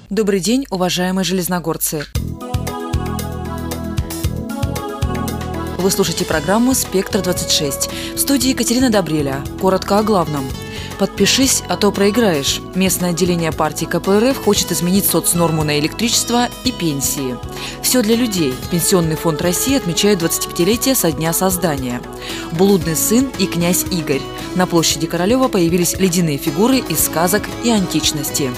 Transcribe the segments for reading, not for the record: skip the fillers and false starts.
Добрый день, уважаемые железногорцы. Вы слушаете программу «Спектр-26». В студии Екатерина Добреля. Коротко о главном. Подпишись, а то проиграешь. Местное отделение партии КПРФ хочет изменить соцнорму на электричество и пенсии. Все для людей. Пенсионный фонд России отмечает 25-летие со дня создания. Блудный сын и князь Игорь. На площади Королева появились ледяные фигуры из сказок и античности.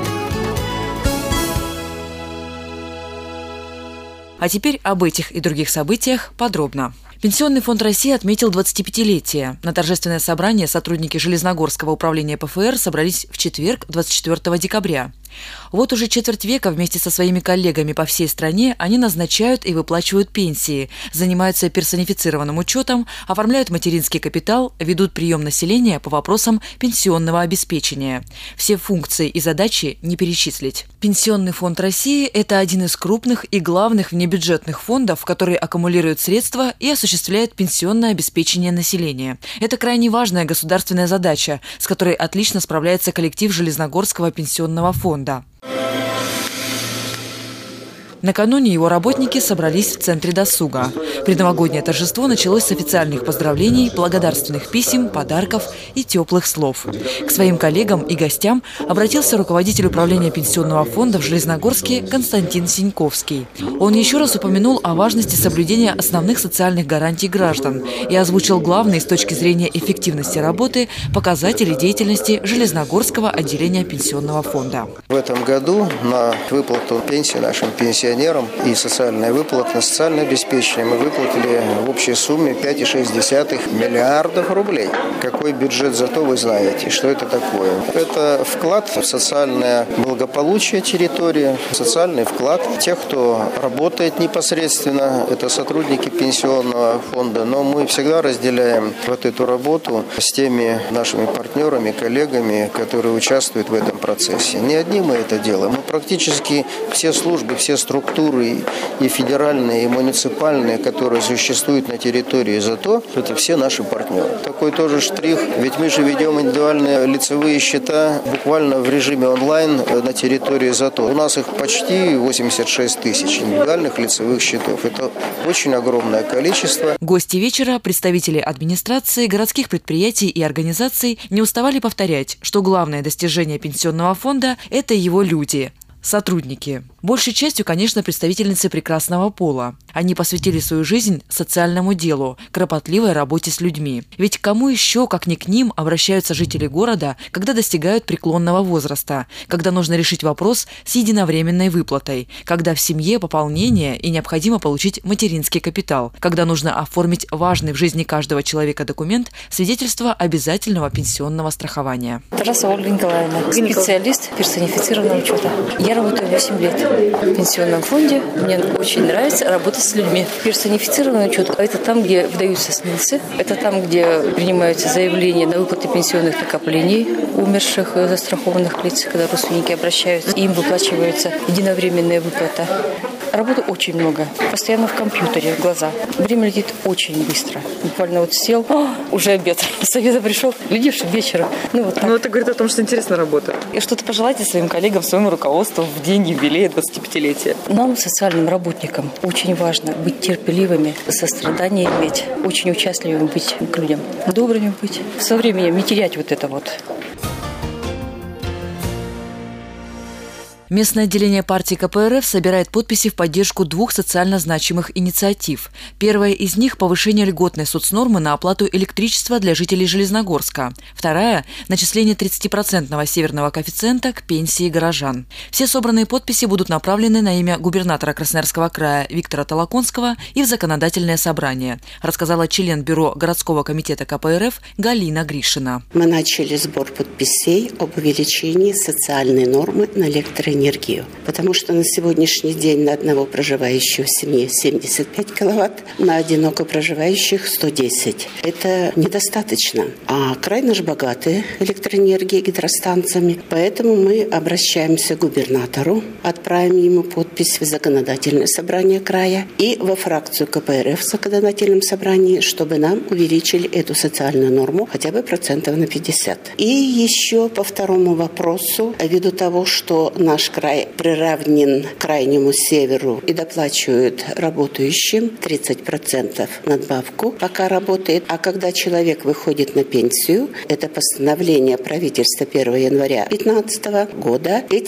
А теперь об этих и других событиях подробно. Пенсионный фонд России отметил 25-летие. На торжественное собрание сотрудники Железногорского управления ПФР собрались в четверг, 24 декабря. Вот уже четверть века вместе со своими коллегами по всей стране они назначают и выплачивают пенсии, занимаются персонифицированным учетом, оформляют материнский капитал, ведут прием населения по вопросам пенсионного обеспечения. Все функции и задачи не перечислить. Пенсионный фонд России – это один из крупных и главных внебюджетных фондов, который аккумулирует средства и осуществляет пенсионное обеспечение населения. Это крайне важная государственная задача, с которой отлично справляется коллектив Железногорского пенсионного фонда. Накануне его работники собрались в центре досуга. Предновогоднее торжество началось с официальных поздравлений, благодарственных писем, подарков и теплых слов. К своим коллегам и гостям обратился руководитель управления пенсионного фонда в Железногорске Константин Синьковский. Он еще раз упомянул о важности соблюдения основных социальных гарантий граждан и озвучил главные с точки зрения эффективности работы показатели деятельности Железногорского отделения пенсионного фонда. В этом году на выплату пенсии нашим пенсионерам и социальные выплаты на социальное обеспечение мы выплатили в общей сумме 5,6 миллиардов рублей. Какой бюджет, зато вы знаете, что это такое. Это вклад в социальное благополучие территории, социальный вклад тех, кто работает непосредственно, это сотрудники пенсионного фонда, но мы всегда разделяем вот эту работу с теми нашими партнерами, коллегами, которые участвуют в этом процессе. Не одни мы это делаем, мы практически все службы, все структуры и федеральные, и муниципальные, которые существуют на территории ЗАТО, это все наши партнеры. Такой тоже штрих, ведь мы же ведем индивидуальные лицевые счета буквально в режиме онлайн на территории ЗАТО. У нас их почти 86 тысяч индивидуальных лицевых счетов. Это очень огромное количество. Гости вечера, представители администрации, городских предприятий и организаций не уставали повторять, что главное достижение пенсионного фонда – это его люди. Сотрудники. Большей частью, конечно, представительницы прекрасного пола. Они посвятили свою жизнь социальному делу, кропотливой работе с людьми. Ведь к кому еще, как не к ним, обращаются жители города, когда достигают преклонного возраста, когда нужно решить вопрос с единовременной выплатой, когда в семье пополнение и необходимо получить материнский капитал, когда нужно оформить важный в жизни каждого человека документ – свидетельство обязательного пенсионного страхования. Тарасова Ольга Николаевна, специалист персонифицированного учета. Я работаю 8 лет в пенсионном фонде. Мне очень нравится работать с людьми. Персонифицированный учет – это там, где выдаются СНИЛСы, это там, где принимаются заявления на выплаты пенсионных накоплений умерших застрахованных лиц, когда родственники обращаются, им выплачивается единовременная выплата. Работы очень много. Постоянно в компьютере, глаза. Время летит очень быстро. Буквально вот сел, уже обед. С обеда пришел, глядишь, вечером. Вот так. Это говорит о том, что интересная работа. И что-то пожелайте своим коллегам, своему руководству в день юбилея 25-летия. Нам, социальным работникам, очень важно быть терпеливыми, сострадание иметь, очень участливыми быть к людям, добрыми быть, со временем не терять вот это вот. Местное отделение партии КПРФ собирает подписи в поддержку двух социально значимых инициатив. Первая из них – повышение льготной соцнормы на оплату электричества для жителей Железногорска. Вторая – начисление 30% северного коэффициента к пенсии горожан. Все собранные подписи будут направлены на имя губернатора Красноярского края Виктора Толоконского и в законодательное собрание, рассказала член бюро городского комитета КПРФ Галина Гришина. Мы начали сбор подписей об увеличении социальной нормы на электроэнергию, потому что на сегодняшний день на одного проживающего в семье 75 киловатт, на одиноко проживающих 110. Это недостаточно. А край наш богатый электроэнергией, гидростанциями, поэтому мы обращаемся к губернатору, отправим ему подпись в законодательное собрание края и во фракцию КПРФ в законодательном собрании, чтобы нам увеличили эту социальную норму хотя бы процентов на 50. И еще по второму вопросу, ввиду того, что наш наш край приравнен к крайнему северу и доплачивают работающим 30% надбавку, пока работает. А когда человек выходит на пенсию, это постановление правительства 1 января 2015 года, эти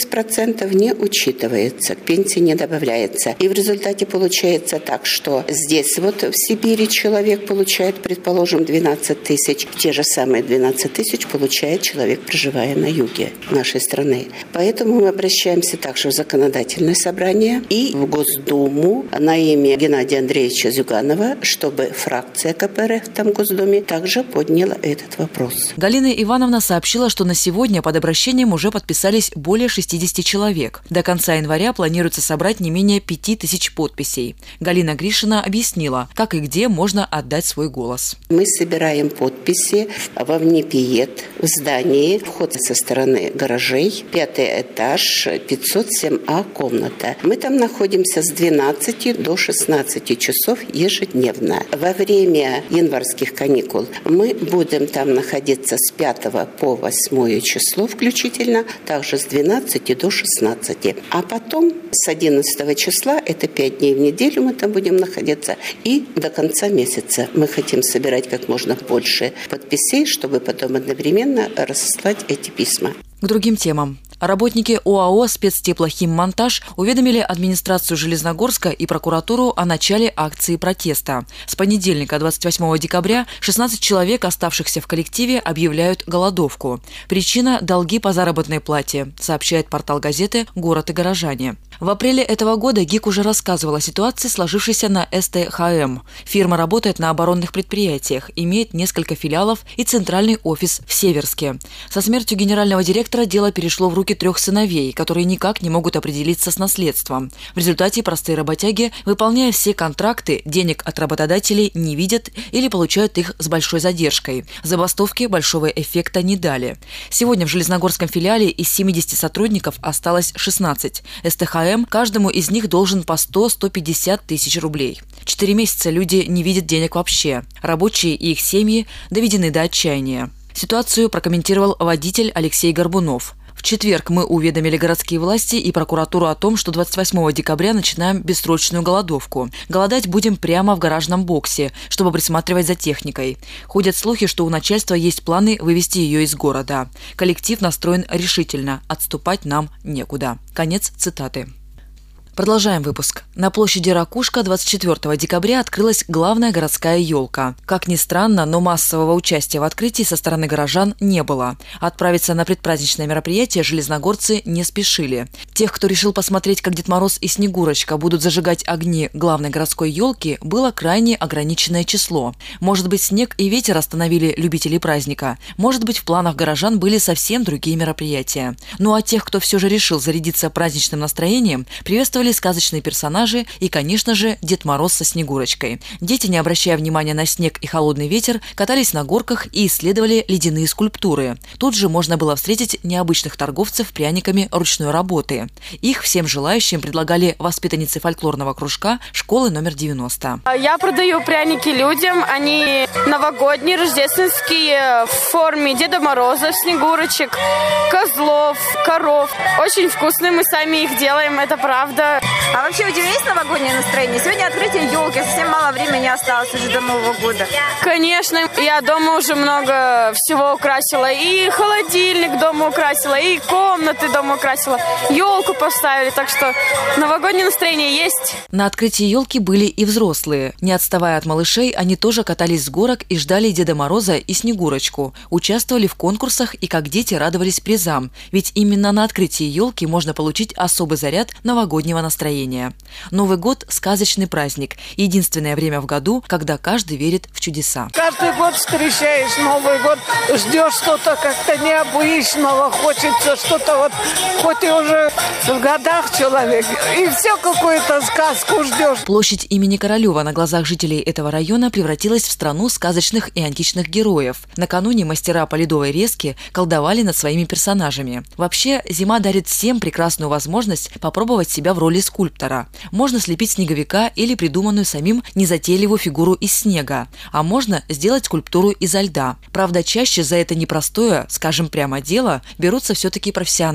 30% не учитываются, к пенсии не добавляется. И в результате получается так, что здесь вот в Сибири человек получает, предположим, 12 тысяч. Те же самые 12 тысяч получает человек, проживая на юге нашей страны. Поэтому мы обращаемся также в законодательное собрание и в Госдуму на имя Геннадия Андреевича Зюганова, чтобы фракция КПРФ в том Госдуме также подняла этот вопрос. Галина Ивановна сообщила, что на сегодня под обращением уже подписались более 60 человек. До конца января планируется собрать не менее 5000 подписей. Галина Гришина объяснила, как и где можно отдать свой голос. Мы собираем подписи во Внепиет, в здании, вход со стороны гаражей, 5-й этаж, 507А комната. Мы там находимся с 12 до 16 часов ежедневно. Во время январских каникул мы будем там находиться с 5 по 8 число включительно, также с 12 до 16. А потом с 11 числа, это 5 дней в неделю мы там будем находиться, и до конца месяца мы хотим собирать как можно больше подписей, чтобы потом одновременно разослать эти письма. К другим темам. Работники ОАО «Спецтеплохиммонтаж» уведомили администрацию Железногорска и прокуратуру о начале акции протеста. С понедельника, 28 декабря, 16 человек, оставшихся в коллективе, объявляют голодовку. Причина – долги по заработной плате, сообщает портал газеты «Город и горожане». В апреле этого года ГИК уже рассказывал о ситуации, сложившейся на СТХМ. Фирма работает на оборонных предприятиях, имеет несколько филиалов и центральный офис в Северске. Со смертью генерального директора дело перешло в руки 3 сыновей, которые никак не могут определиться с наследством. В результате простые работяги, выполняя все контракты, денег от работодателей не видят или получают их с большой задержкой. Забастовки большого эффекта не дали. Сегодня в Железногорском филиале из 70 сотрудников осталось 16. СТХМ каждому из них должен по 100-150 тысяч рублей. 4 месяца люди не видят денег вообще. Рабочие и их семьи доведены до отчаяния. Ситуацию прокомментировал водитель Алексей Горбунов. В четверг мы уведомили городские власти и прокуратуру о том, что 28 декабря начинаем бессрочную голодовку. Голодать будем прямо в гаражном боксе, чтобы присматривать за техникой. Ходят слухи, что у начальства есть планы вывести ее из города. Коллектив настроен решительно, отступать нам некуда. Конец цитаты. Продолжаем выпуск. На площади Ракушка 24 декабря открылась главная городская елка. Как ни странно, но массового участия в открытии со стороны горожан не было. Отправиться на предпраздничное мероприятие железногорцы не спешили. Тех, кто решил посмотреть, как Дед Мороз и Снегурочка будут зажигать огни главной городской елки, было крайне ограниченное число. Может быть, снег и ветер остановили любителей праздника. Может быть, в планах горожан были совсем другие мероприятия. Ну а тех, кто все же решил зарядиться праздничным настроением, приветствовали сказочные персонажи и, конечно же, Дед Мороз со Снегурочкой. Дети, не обращая внимания на снег и холодный ветер, катались на горках и исследовали ледяные скульптуры. Тут же можно было встретить необычных торговцев пряниками ручной работы. Их всем желающим предлагали воспитанницы фольклорного кружка школы номер 90. Я продаю пряники людям. Они новогодние, рождественские, в форме Деда Мороза, Снегурочек, козлов, коров. Очень вкусные, мы сами их делаем, это правда. А вообще у тебя есть новогоднее настроение? Сегодня открытие елки, совсем мало времени осталось уже до Нового года. Конечно, я дома уже много всего украсила. И холодильник дома украсила, и комнаты дома украсила. Елку поставили, так что новогоднее настроение есть. На открытии елки были и взрослые. Не отставая от малышей, они тоже катались с горок и ждали Деда Мороза и Снегурочку. Участвовали в конкурсах и как дети радовались призам. Ведь именно на открытии елки можно получить особый заряд новогоднего настроения. Новый год – сказочный праздник. Единственное время в году, когда каждый верит в чудеса. Каждый год встречаешь Новый год, ждешь что-то как-то необычного, хочется что-то вот, хоть и уже в годах человек, и все какую-то сказку ждешь. Площадь имени Королева на глазах жителей этого района превратилась в страну сказочных и античных героев. Накануне мастера по ледовой резке колдовали над своими персонажами. Вообще, зима дарит всем прекрасную возможность попробовать себя в роли скульптора. Можно слепить снеговика или придуманную самим незатейливую фигуру из снега, а можно сделать скульптуру изо льда. Правда, чаще за это непростое, скажем прямо, дело берутся все-таки профессионалы.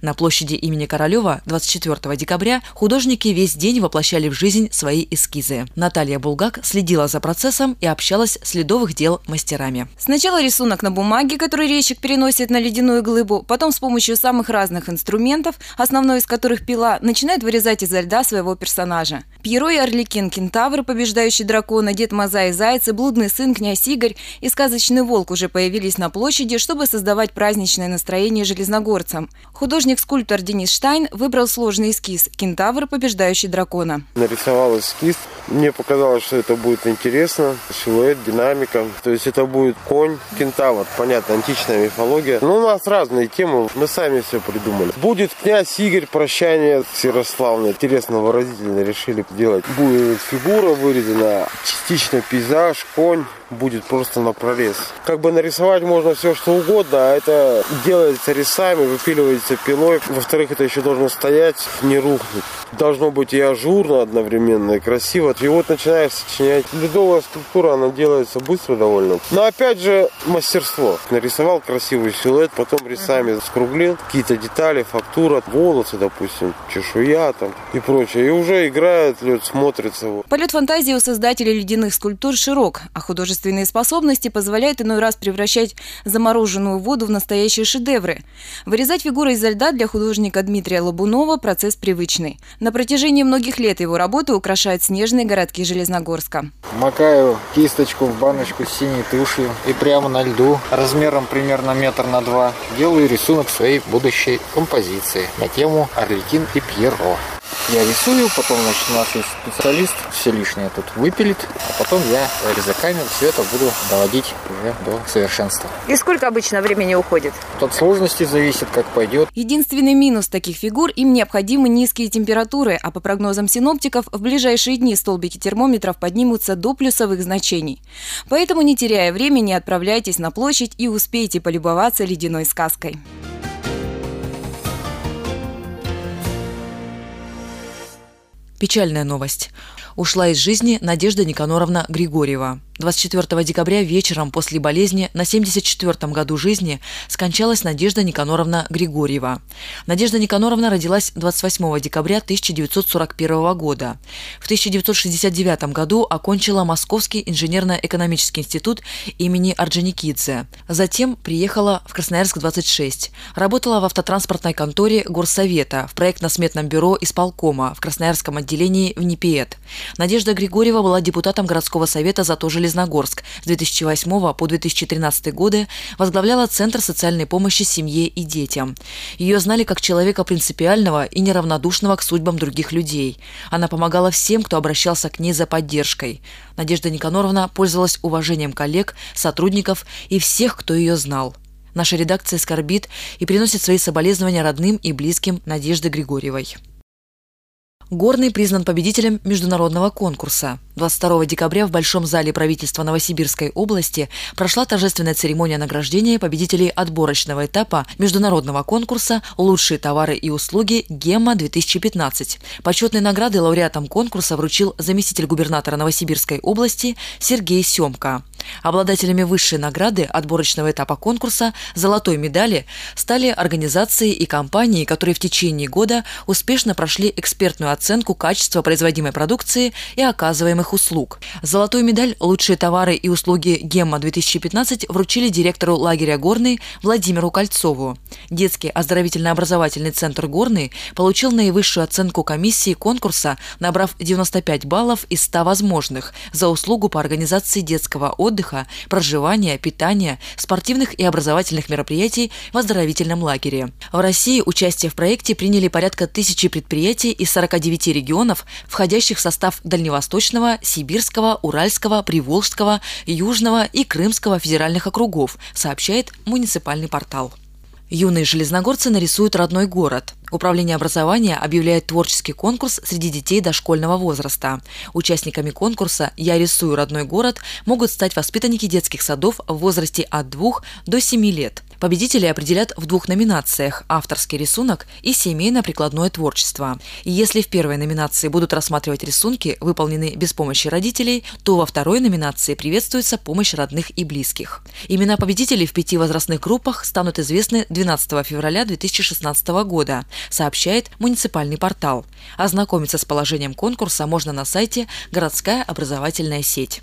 На площади имени Королева 24 декабря художники весь день воплощали в жизнь свои эскизы. Наталья Булгак следила за процессом и общалась с ледовых дел мастерами. Сначала рисунок на бумаге, который резчик переносит на ледяную глыбу, потом с помощью самых разных инструментов, основной из которых пила, начинает вырезать изо льда своего персонажа. Пьеро и Орликин, кентавр, побеждающий дракона, Дед Мазай и Заяц, и блудный сын, князь Игорь и сказочный волк уже появились на площади, чтобы создавать праздничное настроение железногорцам. Художник-скульптор Денис Штайн выбрал сложный эскиз «Кентавр, побеждающий дракона». Нарисовал эскиз. Мне показалось, что это будет интересно. Силуэт, динамика. То есть это будет конь, кентавр. Понятно, античная мифология. Но у нас разные темы. Мы сами все придумали. Будет князь Игорь, прощание с Ярославной. Интересно, выразительно решили делать. Будет фигура вырезана, частично пейзаж, конь. Будет просто на прорез. Как бы нарисовать можно все, что угодно, а это делается резцами, выпиливается пилой. Во-вторых, это еще должно стоять, не рухнуть. Должно быть и ажурно одновременно, и красиво. И вот начинаешь сочинять. Ледовая скульптура, она делается быстро довольно. Но опять же, мастерство. Нарисовал красивый силуэт, потом резцами скруглил. Какие-то детали, фактура, волосы, допустим, чешуя там и прочее. И уже играет лед, смотрится. Полет фантазии у создателей ледяных скульптур широк, а художественные способности позволяют иной раз превращать замороженную воду в настоящие шедевры. Вырезать фигуры изо льда для художника Дмитрия Лобунова – процесс привычный. На протяжении многих лет его работы украшают снежные городки Железногорска. Макаю кисточку в баночку с синей тушью и прямо на льду, размером примерно 1,2 метра, делаю рисунок своей будущей композиции на тему «Орликин и Пьеро». Я рисую, потом, значит, у нас есть специалист, все лишнее тут выпилит, а потом я резаками все это буду доводить уже до совершенства. И сколько обычно времени уходит? От сложности зависит, как пойдет. Единственный минус таких фигур – им необходимы низкие температуры, а по прогнозам синоптиков, в ближайшие дни столбики термометров поднимутся до плюсовых значений. Поэтому, не теряя времени, отправляйтесь на площадь и успейте полюбоваться ледяной сказкой. Печальная новость. Ушла из жизни Надежда Никаноровна Григорьева. 24 декабря вечером после болезни на 74-м году жизни скончалась Надежда Никаноровна Григорьева. Надежда Никаноровна родилась 28 декабря 1941 года. В 1969 году окончила Московский инженерно-экономический институт имени Орджоникидзе. Затем приехала в Красноярск-26. Работала в автотранспортной конторе Горсовета в проектно-сметном бюро исполкома в Красноярском отделении в НИПИЭТ. Надежда Григорьева была депутатом городского совета «Зато Железногорск». С 2008 по 2013 годы возглавляла Центр социальной помощи семье и детям. Ее знали как человека принципиального и неравнодушного к судьбам других людей. Она помогала всем, кто обращался к ней за поддержкой. Надежда Никаноровна пользовалась уважением коллег, сотрудников и всех, кто ее знал. Наша редакция скорбит и приносит свои соболезнования родным и близким Надежды Григорьевой. Горный признан победителем международного конкурса. 22 декабря в Большом зале правительства Новосибирской области прошла торжественная церемония награждения победителей отборочного этапа международного конкурса «Лучшие товары и услуги ГЕМА-2015». Почетные награды лауреатам конкурса вручил заместитель губернатора Новосибирской области Сергей Семко. Обладателями высшей награды отборочного этапа конкурса «Золотой медали» стали организации и компании, которые в течение года успешно прошли экспертную оценку качества производимой продукции и оказываемых услуг. Золотую медаль «Лучшие товары и услуги ГЕМА-2015» вручили директору лагеря «Горный» Владимиру Кольцову. Детский оздоровительно-образовательный центр «Горный» получил наивысшую оценку комиссии конкурса, набрав 95 баллов из 100 возможных за услугу по организации детского отдыха, проживания, питания, спортивных и образовательных мероприятий в оздоровительном лагере. В России участие в проекте приняли порядка 1000 предприятий из 49 регионов, входящих в состав Дальневосточного, Сибирского, Уральского, Приволжского, Южного и Крымского федеральных округов, сообщает муниципальный портал. Юные железногорцы нарисуют родной город. Управление образования объявляет творческий конкурс среди детей дошкольного возраста. Участниками конкурса «Я рисую родной город» могут стать воспитанники детских садов в возрасте от 2 до 7 лет. Победителей определят в 2 номинациях – авторский рисунок и семейно-прикладное творчество. И если в первой номинации будут рассматривать рисунки, выполненные без помощи родителей, то во второй номинации приветствуется помощь родных и близких. Имена победителей в 5 возрастных группах станут известны 12 февраля 2016 года, сообщает муниципальный портал. Ознакомиться с положением конкурса можно на сайте «Городская образовательная сеть».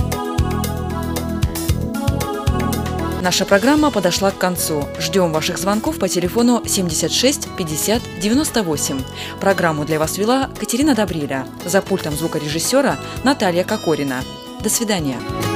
Наша программа подошла к концу. Ждем ваших звонков по телефону 76 50 98. Программу для вас вела Катерина Добриля. За пультом звукорежиссера Наталья Кокорина. До свидания.